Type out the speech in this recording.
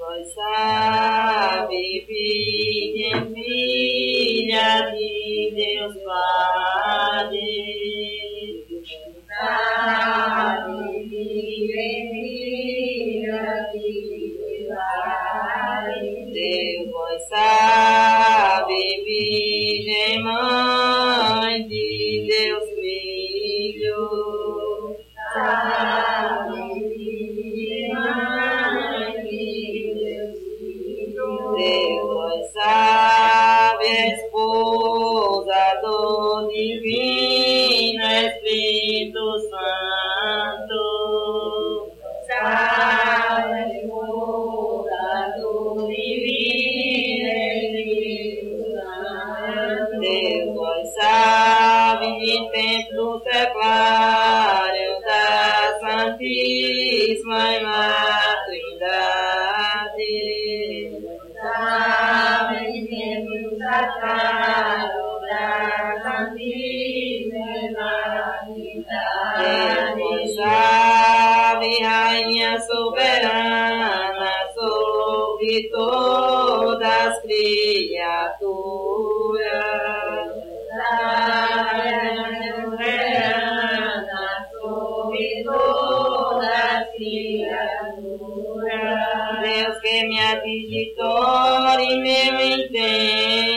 Vós sabe, filha de Deus Pai. Sabe, filha de Deus Pai. Deus, vós sabe, Virgem Mãe de Deus Filho. Sabe, Virgem Mãe de Deus Filho. Deus, vós sabe, esposa do Divino Espírito Santo. Sabe, esposa do Divino Espírito Santo. Deus, vós sabe, de templo seclário da Santíssima Trindade. Sabe, de templo seclário da Santíssima Trindade. Deus, sabe, Rainha soberana sobre todas as criaturas. Sabe, Rainha soberana sobre todas as criaturas. Deus que me adigitor e meu intento.